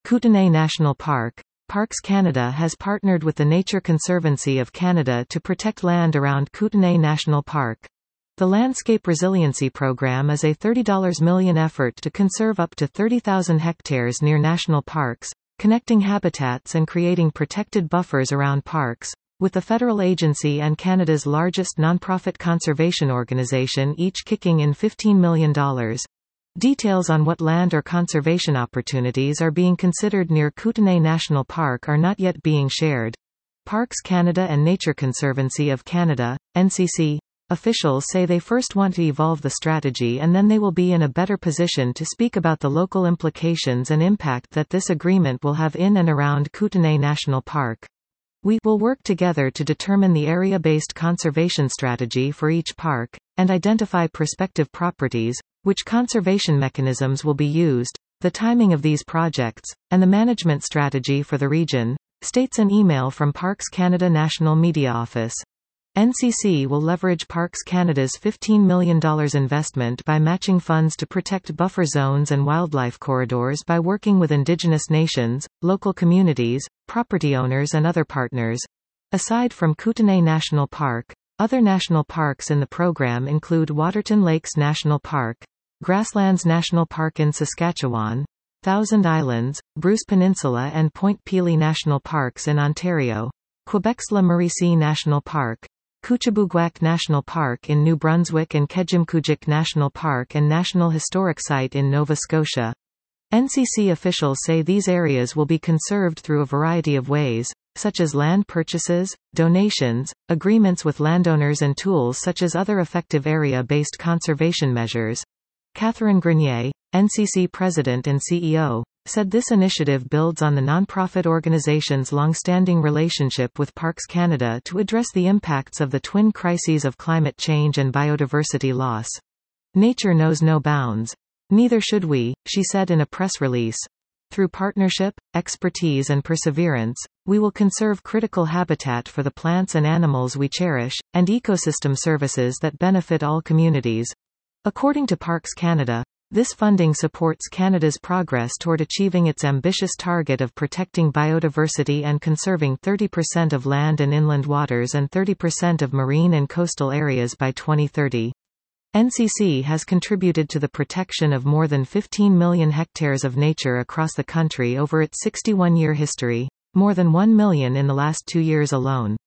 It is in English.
Kootenay National Park. Parks Canada has partnered with the Nature Conservancy of Canada to protect land around Kootenay National Park. The Landscape Resiliency Program is a $30 million effort to conserve up to 30,000 hectares near national parks, connecting habitats and creating protected buffers around parks, with the federal agency and Canada's largest nonprofit conservation organization each kicking in $15 million. Details on what land or conservation opportunities are being considered near Kootenay National Park are not yet being shared. Parks Canada and Nature Conservancy of Canada, NCC, officials say they first want to evolve the strategy and then they will be in a better position to speak about the local implications and impact that this agreement will have in and around Kootenay National Park. We will work together to determine the area-based conservation strategy for each park, and identify prospective properties, which conservation mechanisms will be used, the timing of these projects, and the management strategy for the region, states an email from Parks Canada National Media Office. NCC will leverage Parks Canada's $15 million investment by matching funds to protect buffer zones and wildlife corridors by working with Indigenous nations, local communities, property owners and other partners. Aside from Kootenay National Park, other national parks in the program include Waterton Lakes National Park, Grasslands National Park in Saskatchewan, Thousand Islands, Bruce Peninsula and Point Pelee National Parks in Ontario, Quebec's La Mauricie National Park, Koochibouguac National Park in New Brunswick and Kejimkujik National Park and National Historic Site in Nova Scotia. NCC officials say these areas will be conserved through a variety of ways, such as land purchases, donations, agreements with landowners and tools such as other effective area-based conservation measures. Catherine Grenier, NCC President and CEO, said this initiative builds on the nonprofit organization's long-standing relationship with Parks Canada to address the impacts of the twin crises of climate change and biodiversity loss. Nature knows no bounds. Neither should we, she said in a press release. Through partnership, expertise and perseverance, we will conserve critical habitat for the plants and animals we cherish, and ecosystem services that benefit all communities. According to Parks Canada, this funding supports Canada's progress toward achieving its ambitious target of protecting biodiversity and conserving 30% of land and inland waters and 30% of marine and coastal areas by 2030. NCC has contributed to the protection of more than 15 million hectares of nature across the country over its 61-year history, more than 1 million in the last 2 years alone.